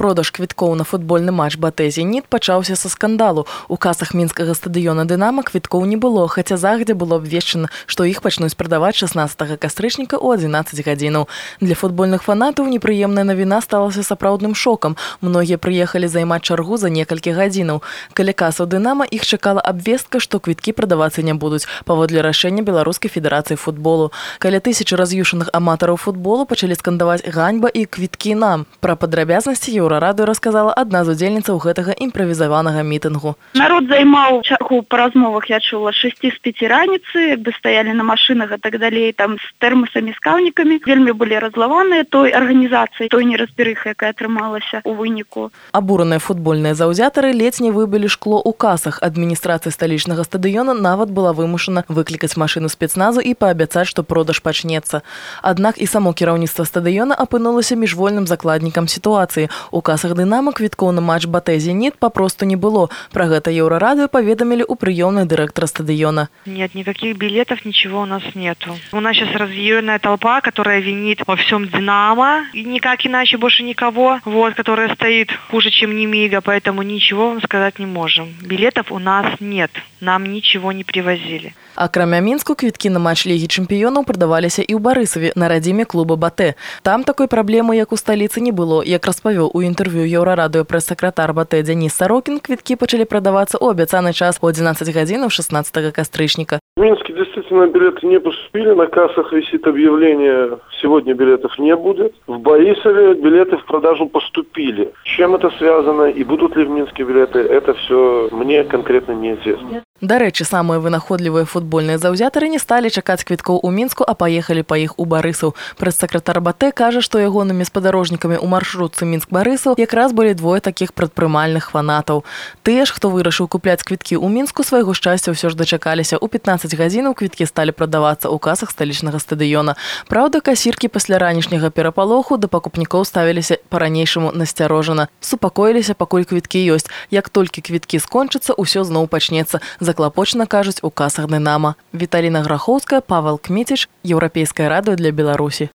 Продаж квіткоў на футбольны матч БАТЭ «Зеніт» пачаўся са скандалу. У касах мінскага стадыёна «Дынама» квіткоў не было, хаця загадзя было абвешчана, што іх пачнуць прадаваць 16 кастрычніка ў 11 гадзінаў. Для футбольных фанатаў непрыемная навіна сталася сапраўдным шокам. Многія прыехалі займаць чаргу за некалькі гадзінаў. Каля касаў «Дынама» іх чакала абвестка, што квіткі прадавацца не будуць, паводле рашэння Беларускай федэрацыі футболу. Каля тысячы раз'юшаных аматараў футболу пачалі скандаваць «Ганьба» і «Квіткі нам». Пра падрабязнасці Еўрарадыё расказала адна з удзельніцаў гэтага імправізаванага мітынгу. Народ займаў чаргу па размовах, я чула, 6 з 5 раніцы, бы стаялі на машынах і так далей, там з тэрмасамі, з каўнікамі. Вельмі былі разлаваныя той арганізацыі, той неразберыхай, якая атрымалася ў выніку. Абураныя футбольныя заўзятары ледзь не выбілі шкло ў касах. Адміністрацыя сталічнага стадыёна нават была вымушана выклікаць машыну спецназу і паабяцаць, што продаж пачнецца. Аднак і само кіраўніцтва стадыёна апынулася міжвольным закладнікам ситуации. У касах «Дынама» квіткоў на матч БАТЭ «Зенит» попросту не было. Про гэта Еўрарадыё поведомили у приемной директора стадиона. Нет, никаких билетов, ничего у нас нету. У нас сейчас разъяренная толпа, которая винит во всем «Динамо», и никак иначе больше никого, которая стоит хуже, чем Немига, поэтому ничего вам сказать не можем. Билетов у нас нет, нам ничего не привозили. Акрамя Мінску, квіткі на матч Лігі чэмпіёнаў прадаваліся і ў Барысаве на радзіме клуба БАТЭ. Там такой праблемы, як у сталіцы, не было. Як распавёў у інтэрв'ю Еўрарадыё прэс-сакратар БАТЭ Дзяніс Сарокін, квіткі пачалі прадавацца ў абяцаны час у 11 гадзінаў 16 кастрычніка. В Минске действительно билеты не поступили, на кассах висит объявление, сегодня билетов не будет. В Борисове билеты в продажу поступили. С чем это связано и будут ли в Минске билеты, это все мне конкретно неизвестно. Дарэчы, самыя вынаходлівыя футбольныя заўзятары не сталі чакаць квіткоў у Мінску, а паехалі па іх у Барысаў. Прэс-сакратар БАТЭ кажа, што ягонымі спадарожнікамі ў маршрутцы Мінск-Барысаў якраз былі двое такіх прадпрымальных фанатаў. Тыя ж, хто вырашыў купляць квіткі ў Мінску, свайго шчасця ўсё ж дачакаліся. У 15 гадзінаў квіткі сталі прадавацца ў касах сталічнага стадыёна. Праўда, касіркі пасля ранішняга перапалоху да пакупнікоў ставіліся па-ранейшаму насцярожана. Супакоіліся, пакуль квіткі ёсць. Як толькі квіткі скончацца, усё зноў пачнецца. Заклапочна кажуць у касах «Дынама». Віталіна Грахоўская, Павел Кміціч, Еўрапейскае радыё для Беларусі.